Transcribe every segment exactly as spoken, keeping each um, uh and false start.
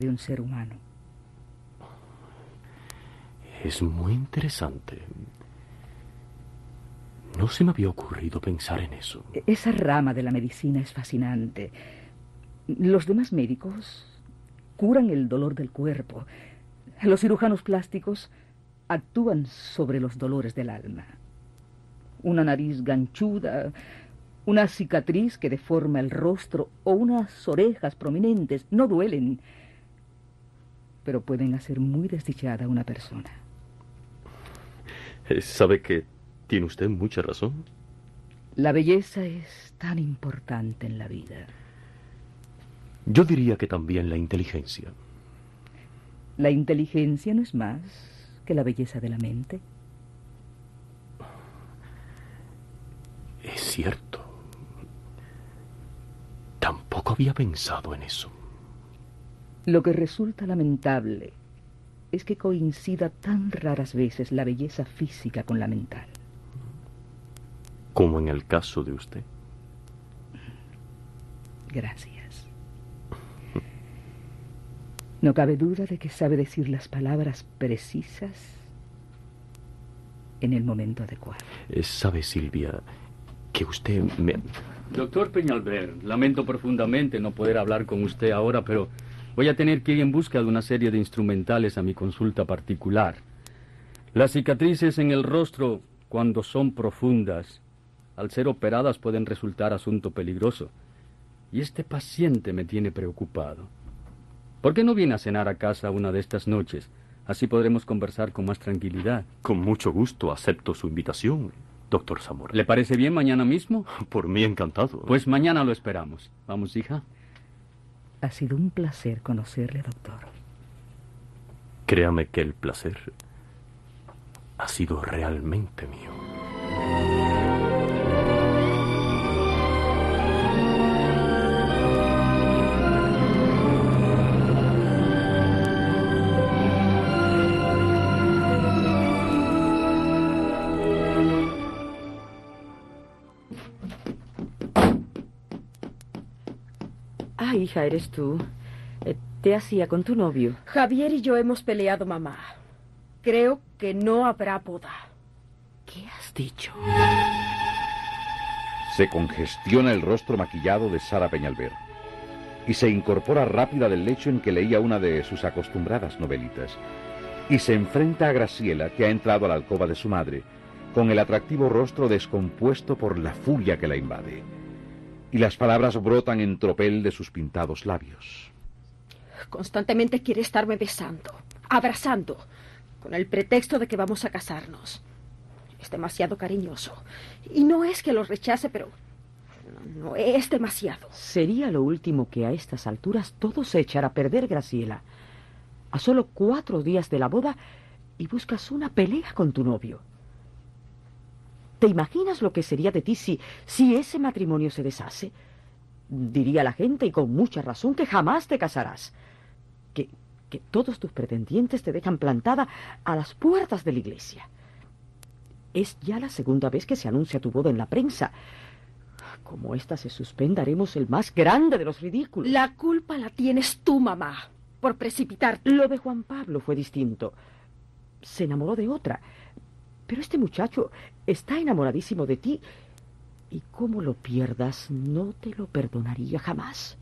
de un ser humano. Es muy interesante. No se me había ocurrido pensar en eso. Esa rama de la medicina es fascinante. Los demás médicos curan el dolor del cuerpo. Los cirujanos plásticos actúan sobre los dolores del alma. Una nariz ganchuda, una cicatriz que deforma el rostro o unas orejas prominentes no duelen, pero pueden hacer muy desdichada a una persona. ¿Sabe que tiene usted mucha razón? La belleza es tan importante en la vida. Yo diría que también la inteligencia. La inteligencia no es más que la belleza de la mente. Es cierto. Tampoco había pensado en eso. Lo que resulta lamentable es que coincida tan raras veces la belleza física con la mental. Como en el caso de usted. Gracias. No cabe duda de que sabe decir las palabras precisas en el momento adecuado. Eh, ¿Sabe, Silvia, que usted me... Doctor Peñalver, lamento profundamente no poder hablar con usted ahora, pero voy a tener que ir en busca de una serie de instrumentales a mi consulta particular. Las cicatrices en el rostro, cuando son profundas, al ser operadas pueden resultar asunto peligroso. Y este paciente me tiene preocupado. ¿Por qué no viene a cenar a casa una de estas noches? Así podremos conversar con más tranquilidad. Con mucho gusto acepto su invitación, doctor Zamora. ¿Le parece bien mañana mismo? Por mí encantado. Pues mañana lo esperamos. Vamos, hija. Ha sido un placer conocerle, doctor. Créame que el placer ha sido realmente mío. Ah, hija, eres tú. Eh, ¿Te hacía con tu novio? Javier y yo hemos peleado, mamá. Creo que no habrá boda. ¿Qué has dicho? Se congestiona el rostro maquillado de Sara Peñalver y se incorpora rápida del lecho en que leía una de sus acostumbradas novelitas y se enfrenta a Graciela, que ha entrado a la alcoba de su madre, con el atractivo rostro descompuesto por la furia que la invade. Y las palabras brotan en tropel de sus pintados labios. Constantemente quiere estarme besando, abrazando, con el pretexto de que vamos a casarnos. Es demasiado cariñoso. Y no es que lo rechace, pero no, no es demasiado. Sería lo último que a estas alturas todo se echara a perder, Graciela. A solo cuatro días de la boda y buscas una pelea con tu novio. ¿Te imaginas lo que sería de ti si, si ese matrimonio se deshace? Diría la gente, y con mucha razón, que jamás te casarás. Que, que todos tus pretendientes te dejan plantada a las puertas de la iglesia. Es ya la segunda vez que se anuncia tu boda en la prensa. Como esta se suspenda, haremos el más grande de los ridículos. La culpa la tienes tú, mamá, por precipitarte. Lo de Juan Pablo fue distinto. Se enamoró de otra. Pero este muchacho está enamoradísimo de ti. Y como lo pierdas, no te lo perdonaría jamás.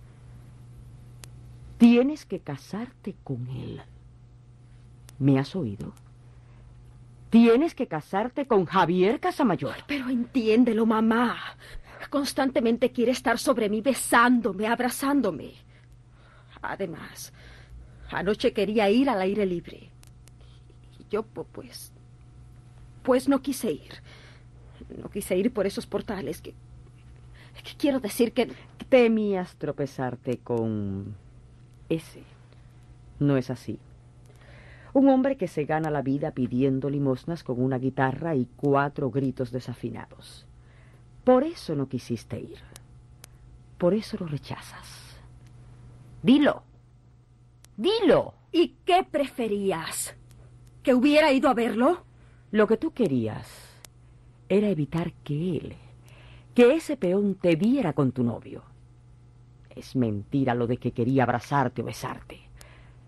Tienes que casarte con él. ¿Me has oído? Tienes que casarte con Javier Casamayor. Pero entiéndelo, mamá. Constantemente quiere estar sobre mí besándome, abrazándome. Además, anoche quería ir al aire libre. Y yo, pues... Pues no quise ir. No quise ir por esos portales que... que quiero decir que... Temías tropezarte con... ese. No es así. Un hombre que se gana la vida pidiendo limosnas con una guitarra y cuatro gritos desafinados. Por eso no quisiste ir. Por eso lo rechazas. Dilo. Dilo. ¿Y qué preferías? ¿Que hubiera ido a verlo? Lo que tú querías era evitar que él, que ese peón te viera con tu novio. Es mentira lo de que quería abrazarte o besarte.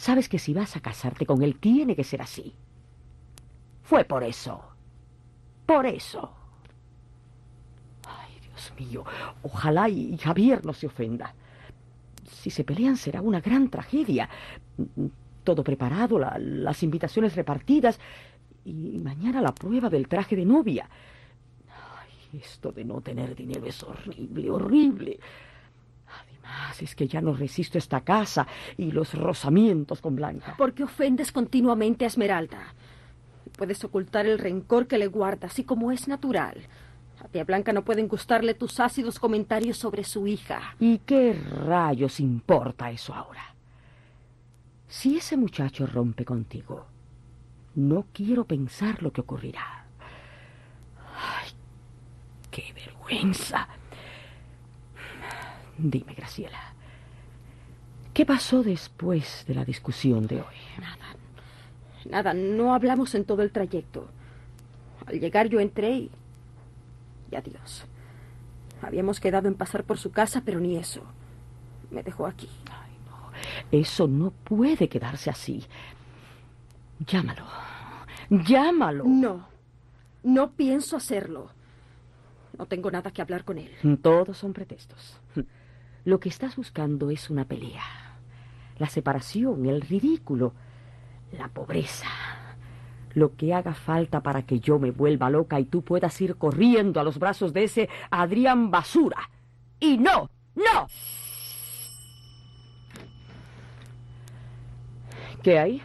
Sabes que si vas a casarte con él, tiene que ser así. Fue por eso. Por eso. Ay, Dios mío. Ojalá y Javier no se ofenda. Si se pelean será una gran tragedia. Todo preparado, la, las invitaciones repartidas y mañana la prueba del traje de novia. Ay, esto de no tener dinero es horrible, horrible. Además, es que ya no resisto esta casa y los rozamientos con Blanca. ¿Por qué ofendes continuamente a Esmeralda? Puedes ocultar el rencor que le guardas y como es natural. A tía Blanca no pueden gustarle tus ácidos comentarios sobre su hija. ¿Y qué rayos importa eso ahora? Si ese muchacho rompe contigo, no quiero pensar lo que ocurrirá. ¡Ay, qué vergüenza! Dime, Graciela, ¿qué pasó después de la discusión de hoy? Nada, nada, no hablamos en todo el trayecto. Al llegar yo entré y... y adiós. Habíamos quedado en pasar por su casa, pero ni eso. Me dejó aquí. Ay, no, eso no puede quedarse así. Llámalo, llámalo. No, no pienso hacerlo. No tengo nada que hablar con él. Todos son pretextos. Lo que estás buscando es una pelea. La separación, el ridículo, la pobreza. Lo que haga falta para que yo me vuelva loca y tú puedas ir corriendo a los brazos de ese Adrián Basura. Y no, no. ¿Qué hay?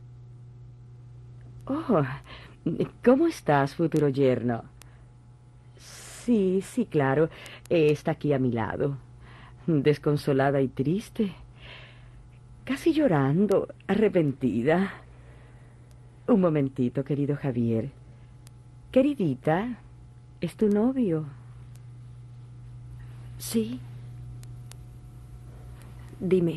Oh, ¿cómo estás, futuro yerno? Sí, sí, claro. Está aquí a mi lado. Desconsolada y triste. Casi llorando, arrepentida. Un momentito, querido Javier. Queridita, ¿es tu novio? Sí. Dime.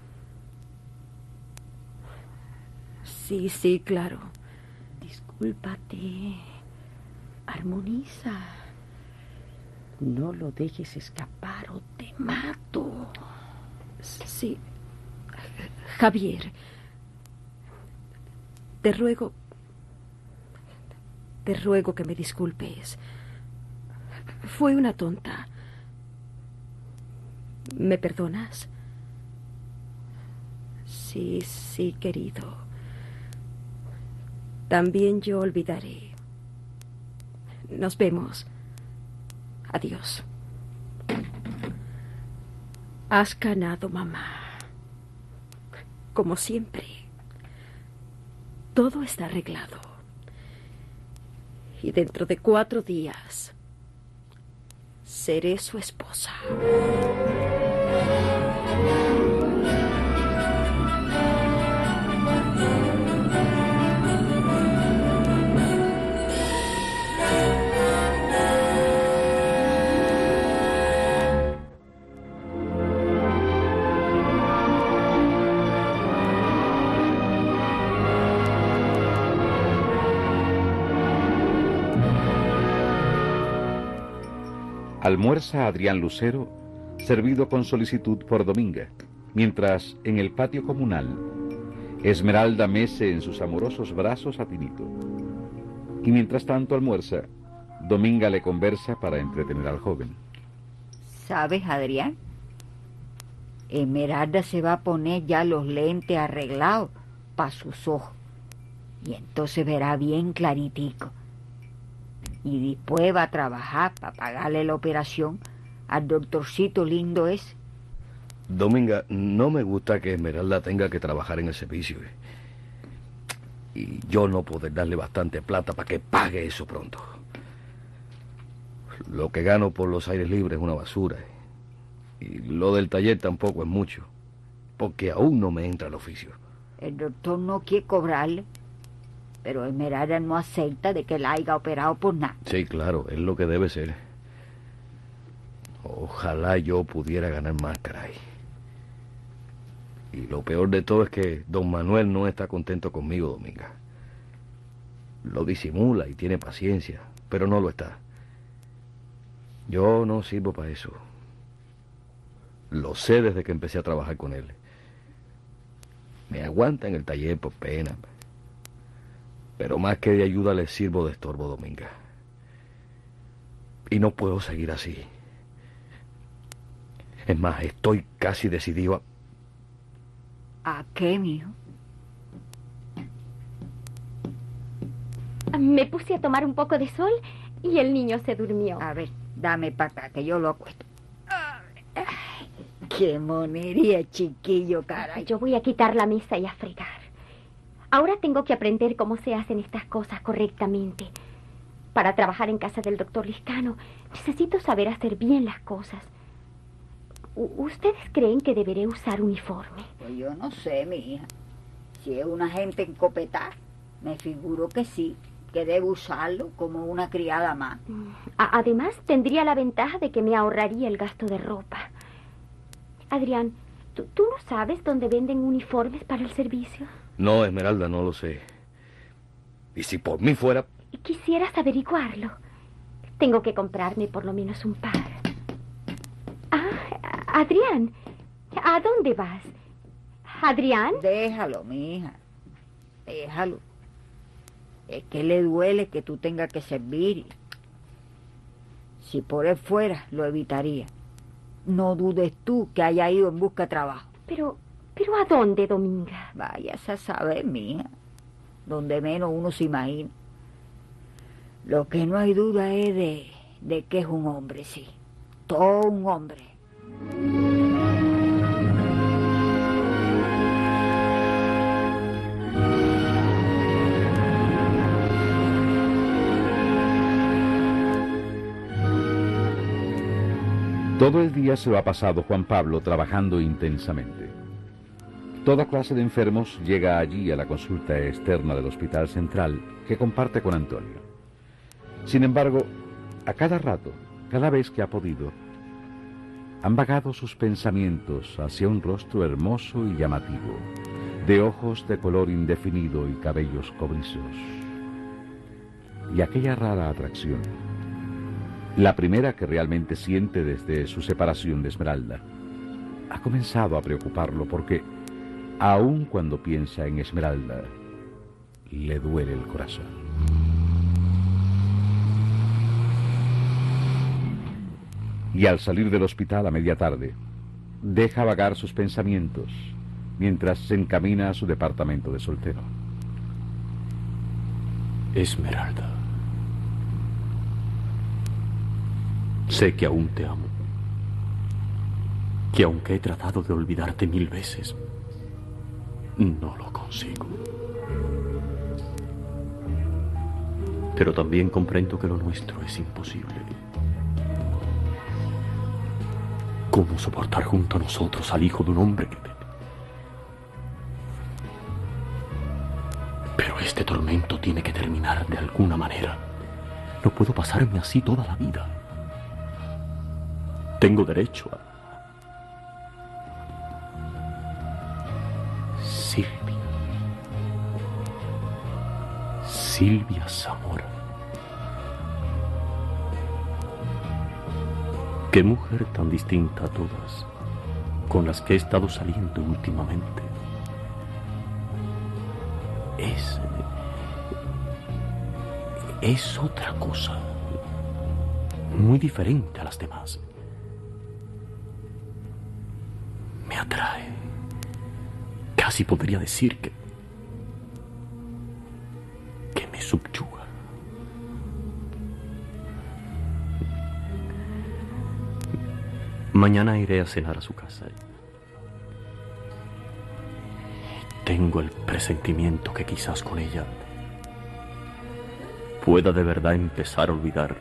Sí, sí, claro. Discúlpate. Armoniza. No lo dejes escapar o te mato. Sí. Javier. Te ruego... Te ruego que me disculpes. Fue una tonta. ¿Me perdonas? Sí, sí, querido. También yo olvidaré. Nos vemos. Adiós. Has ganado, mamá. Como siempre. Todo está arreglado. Y dentro de cuatro días seré su esposa. Almuerza Adrián Lucero, servido con solicitud por Dominga, mientras en el patio comunal Esmeralda mece en sus amorosos brazos a Tinito. Y mientras tanto almuerza, Dominga le conversa para entretener al joven. ¿Sabes, Adrián? Esmeralda se va a poner ya los lentes arreglados para sus ojos. Y entonces verá bien claritico. Y después va a trabajar para pagarle la operación al doctorcito lindo ese. Dominga, no me gusta que Esmeralda tenga que trabajar en el servicio. Y yo no poder darle bastante plata para que pague eso pronto. Lo que gano por los aires libres es una basura. Y lo del taller tampoco es mucho. Porque aún no me entra el oficio. El doctor no quiere cobrarle. Pero Esmeralda no acepta de que la haya operado por nada. Sí, claro, es lo que debe ser. Ojalá yo pudiera ganar más, caray. Y lo peor de todo es que don Manuel no está contento conmigo, Dominga. Lo disimula y tiene paciencia, pero no lo está. Yo no sirvo para eso. Lo sé desde que empecé a trabajar con él. Me aguanta en el taller por pena. Pero más que de ayuda le sirvo de estorbo, Dominga. Y no puedo seguir así. Es más, estoy casi decidido a... ¿A qué, mijo? Me puse a tomar un poco de sol y el niño se durmió. A ver, dame para acá, que yo lo acuesto. Ay, qué monería, chiquillo, caray. Yo voy a quitar la mesa y a fregar. Ahora tengo que aprender cómo se hacen estas cosas correctamente. Para trabajar en casa del doctor Liscano, necesito saber hacer bien las cosas. U- ¿Ustedes creen que deberé usar uniforme? Pues yo no sé, mi hija. Si es una gente encopetada, me figuro que sí, que debo usarlo como una criada más. A- además, tendría la ventaja de que me ahorraría el gasto de ropa. Adrián, ¿tú, tú no sabes dónde venden uniformes para el servicio? No, Esmeralda, no lo sé. Y si por mí fuera... Quisieras averiguarlo. Tengo que comprarme por lo menos un par. Ah, Adrián, ¿a dónde vas? ¿Adrián? Déjalo, mi hija. Déjalo. Es que le duele que tú tengas que servir. Si por él fuera, lo evitaría. No dudes tú que haya ido en busca de trabajo. Pero, pero ¿a dónde, Dominga? Vayas a saber, mija. Donde menos uno se imagina. Lo que no hay duda es de, de que es un hombre, sí. Todo un hombre. Todo el día se lo ha pasado Juan Pablo trabajando intensamente. Toda clase de enfermos llega allí a la consulta externa del Hospital Central que comparte con Antonio. Sin embargo, a cada rato, cada vez que ha podido, han vagado sus pensamientos hacia un rostro hermoso y llamativo, de ojos de color indefinido y cabellos cobrizos. Y aquella rara atracción, la primera que realmente siente desde su separación de Esmeralda, ha comenzado a preocuparlo porque, aun cuando piensa en Esmeralda, le duele el corazón. Y al salir del hospital a media tarde, deja vagar sus pensamientos mientras se encamina a su departamento de soltero. Esmeralda, sé que aún te amo, que aunque he tratado de olvidarte mil veces, no lo consigo. Pero también comprendo que lo nuestro es imposible. ¿Cómo soportar junto a nosotros al hijo de un hombre que... Pero este tormento tiene que terminar de alguna manera. No puedo pasarme así toda la vida. Tengo derecho a... Silvia. Silvia Zamora. Qué mujer tan distinta a todas con las que he estado saliendo últimamente. Es... es otra cosa, muy diferente a las demás. Me atrae. Casi podría decir que... que me subyuga. Mañana iré a cenar a su casa. Tengo el presentimiento que quizás con ella pueda de verdad empezar a olvidar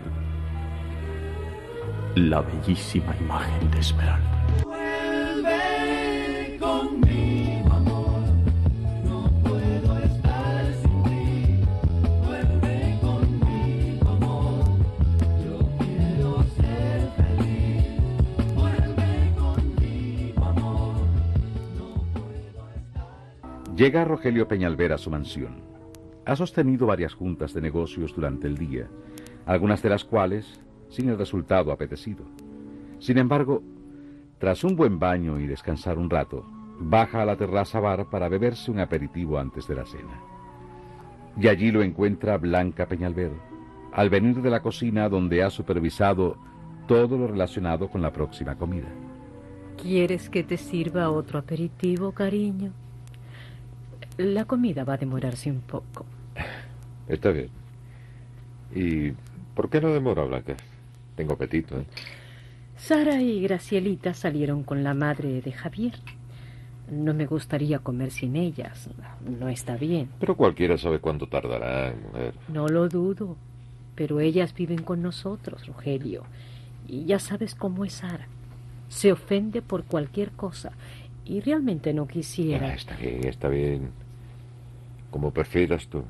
la bellísima imagen de Esmeralda. Vuelve conmigo, amor, no puedo estar sin ti. Vuelve conmigo, amor, yo quiero ser feliz. Vuelve conmigo, amor, no puedo estar. Llega Rogelio Peñalver a su mansión. Ha sostenido varias juntas de negocios durante el día, algunas de las cuales sin el resultado apetecido. Sin embargo, tras un buen baño y descansar un rato, baja a la terraza bar para beberse un aperitivo antes de la cena. Y allí lo encuentra Blanca Peñalver, al venir de la cocina donde ha supervisado todo lo relacionado con la próxima comida. ¿Quieres que te sirva otro aperitivo, cariño? La comida va a demorarse un poco. Está bien. ¿Y por qué no demora, Blanca? Tengo apetito, ¿eh? Sara y Gracielita salieron con la madre de Javier. No me gustaría comer sin ellas. No está bien. Pero cualquiera sabe cuánto tardará, mujer. No lo dudo. Pero ellas viven con nosotros, Rogelio. Y ya sabes cómo es Sara. Se ofende por cualquier cosa. Y realmente no quisiera... Ah, está bien, está bien. Como prefieras tú.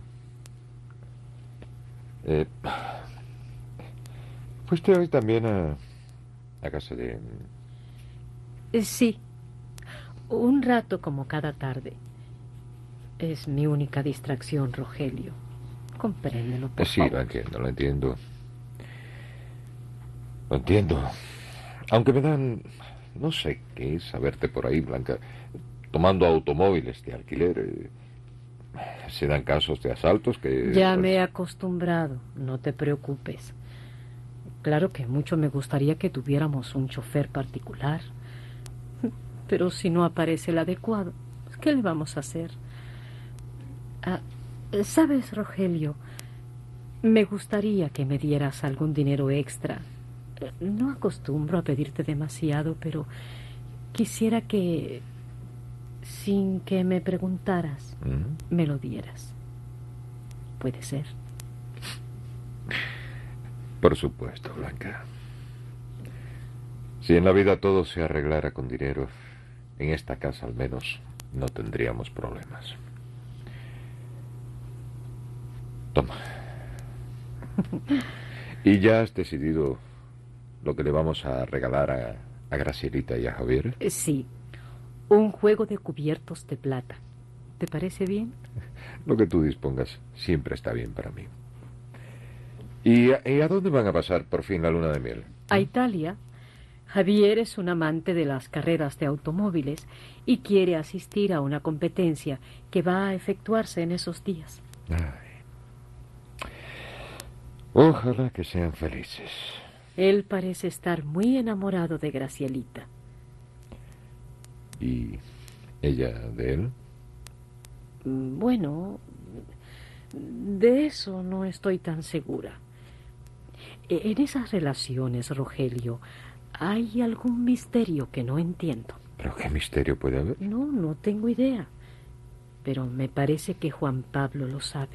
Eh, ¿Fuiste hoy también a, a casa de...? Eh, Sí. Un rato como cada tarde. Es mi única distracción, Rogelio. Compréndelo, por Sí, favor. lo entiendo, lo entiendo. Lo entiendo. Aunque me dan... No sé qué es saberte por ahí, Blanca. Tomando automóviles de alquiler. eh, Se dan casos de asaltos que... Ya pues, me he acostumbrado, no te preocupes. Claro que mucho me gustaría que tuviéramos un chofer particular. Pero si no aparece el adecuado, ¿qué le vamos a hacer? Ah, ¿sabes, Rogelio? Me gustaría que me dieras algún dinero extra. No acostumbro a pedirte demasiado, pero quisiera que, sin que me preguntaras, ¿Mm? me lo dieras. ¿Puede ser? Por supuesto, Blanca. Si en la vida todo se arreglara con dinero, en esta casa al menos no tendríamos problemas. Toma. ¿Y ya has decidido lo que le vamos a regalar a, a Gracielita y a Javier? Eh, Sí, un juego de cubiertos de plata. ¿Te parece bien? Lo que tú dispongas siempre está bien para mí. ¿Y a, y a dónde van a pasar por fin la luna de miel? A Italia. Javier es un amante de las carreras de automóviles y quiere asistir a una competencia que va a efectuarse en esos días. Ay. Ojalá que sean felices. Él parece estar muy enamorado de Gracielita. ¿Y ella de él? Mm, Bueno, de eso no estoy tan segura. E- En esas relaciones, Rogelio, hay algún misterio que no entiendo. ¿Pero qué misterio puede haber? No, no tengo idea. Pero me parece que Juan Pablo lo sabe.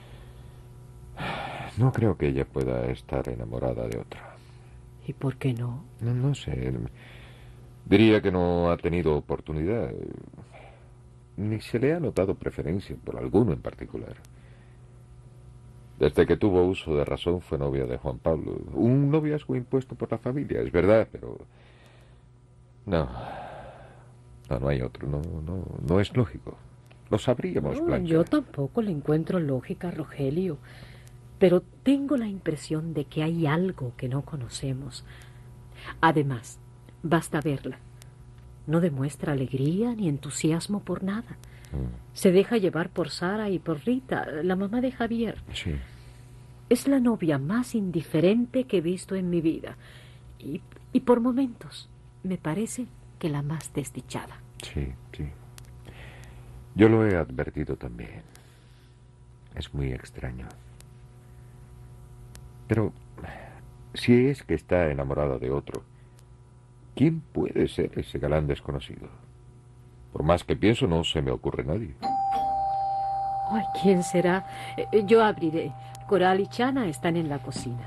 No creo que ella pueda estar enamorada de otra. ¿Y por qué no? No, no sé. Diría que no ha tenido oportunidad. Ni se le ha notado preferencia por alguno en particular. Desde que tuvo uso de razón fue novia de Juan Pablo. Un noviazgo impuesto por la familia, es verdad, pero... No. No, no hay otro. No, no, no es lógico. Lo sabríamos, No, Blanca. yo tampoco le encuentro lógica, Rogelio. Pero tengo la impresión de que hay algo que no conocemos. Además, basta verla. No demuestra alegría ni entusiasmo por nada. Mm, Se deja llevar por Sara y por Rita, la mamá de Javier. sí. Es la novia más indiferente que he visto en mi vida. Y, y por momentos me parece que la más desdichada. Sí, sí. Yo lo he advertido también. Es muy extraño. Pero, si es que está enamorada de otro, ¿quién puede ser ese galán desconocido? Por más que pienso, no se me ocurre nadie. Ay, ¿quién será? Eh, Yo abriré. Coral y Chana están en la cocina.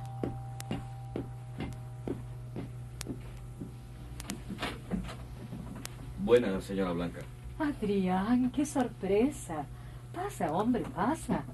Buenas, señora Blanca. Adrián, qué sorpresa. Pasa, hombre, pasa.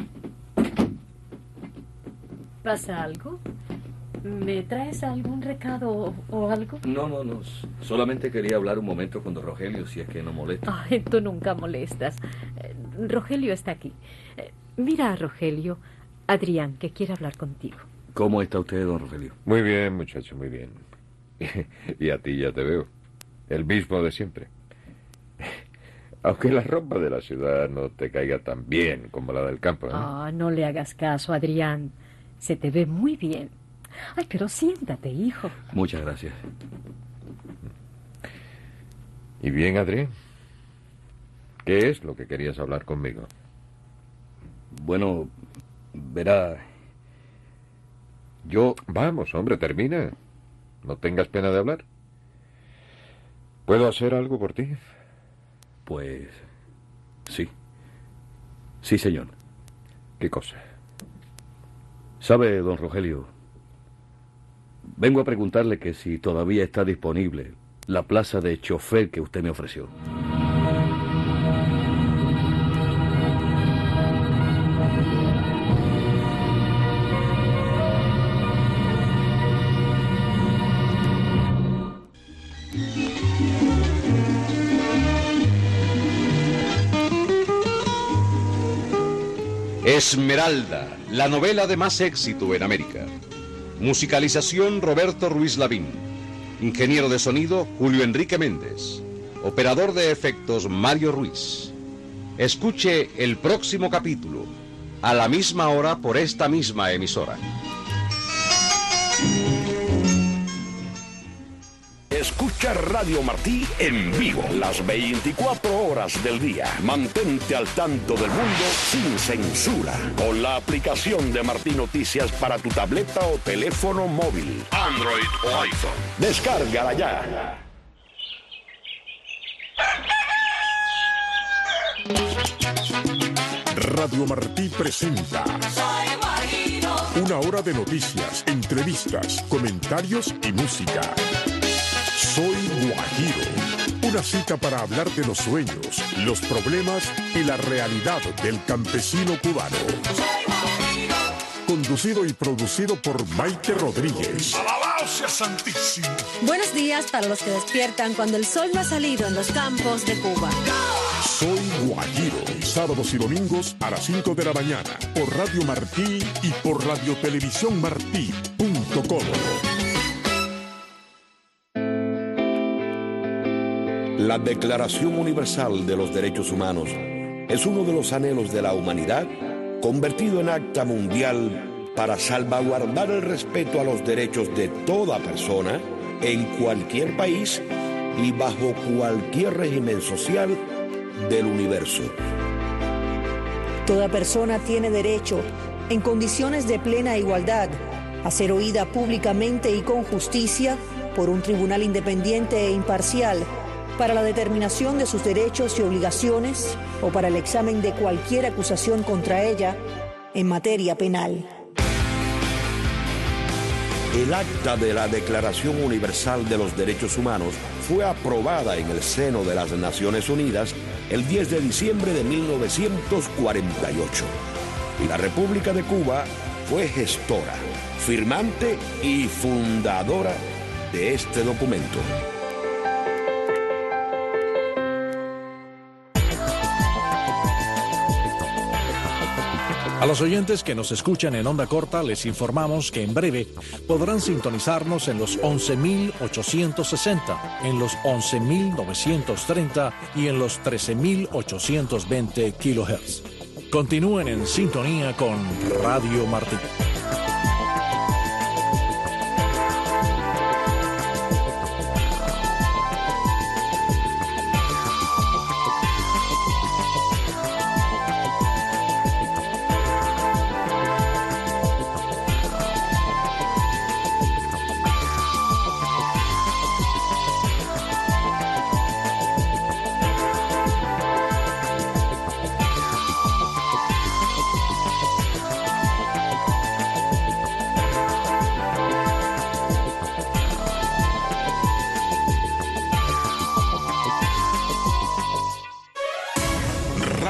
¿Pasa algo? ¿Me traes algún recado o, o algo? No, no, no. Solamente quería hablar un momento con don Rogelio, si es que no molesta. Ay, tú nunca molestas. Eh, Rogelio está aquí. Eh, Mira, Rogelio, Adrián, que quiere hablar contigo. ¿Cómo está usted, don Rogelio? Muy bien, muchacho, muy bien. Y a ti ya te veo. El mismo de siempre. Aunque la ropa de la ciudad no te caiga tan bien como la del campo, ¿no? Ah, no le hagas caso, Adrián. Se te ve muy bien. Ay, pero siéntate, hijo. Muchas gracias. ¿Y bien, Adrián? ¿Qué es lo que querías hablar conmigo? Bueno, verá... Yo... Vamos, hombre, termina. No tengas pena de hablar. ¿Puedo hacer algo por ti? Pues... sí. Sí, señor. ¿Qué cosa? ¿Sabe, don Rogelio? Vengo a preguntarle que si todavía está disponible la plaza de chofer que usted me ofreció. Esmeralda, la novela de más éxito en América. Musicalización Roberto Ruiz Lavín. Ingeniero de sonido Julio Enrique Méndez. Operador de efectos Mario Ruiz. Escuche el próximo capítulo a la misma hora por esta misma emisora. Escucha Radio Martí en vivo las veinticuatro horas del día. Mantente al tanto del mundo sin censura con la aplicación de Martí Noticias para tu tableta o teléfono móvil, Android o iPhone. Descárgala ya. Radio Martí presenta una hora de noticias, entrevistas, comentarios y música. Soy Guajiro, una cita para hablar de los sueños, los problemas y la realidad del campesino cubano. Conducido y producido por Maite Rodríguez. ¡Alabado sea Santísimo! Buenos días para los que despiertan cuando el sol no ha salido en los campos de Cuba. Soy Guajiro, sábados y domingos a las cinco de la mañana, por Radio Martí y por radiotelevisión martí punto com. La Declaración Universal de los Derechos Humanos es uno de los anhelos de la humanidad convertido en acta mundial para salvaguardar el respeto a los derechos de toda persona en cualquier país y bajo cualquier régimen social del universo. Toda persona tiene derecho, en condiciones de plena igualdad, a ser oída públicamente y con justicia por un tribunal independiente e imparcial para la determinación de sus derechos y obligaciones o para el examen de cualquier acusación contra ella en materia penal. El acta de la Declaración Universal de los Derechos Humanos fue aprobada en el seno de las Naciones Unidas el diez de diciembre de mil novecientos cuarenta y ocho. Y la República de Cuba fue gestora, firmante y fundadora de este documento. A los oyentes que nos escuchan en onda corta les informamos que en breve podrán sintonizarnos en los once mil ochocientos sesenta, en los once mil novecientos treinta y en los trece mil ochocientos veinte kilohertz. Continúen en sintonía con Radio Martí.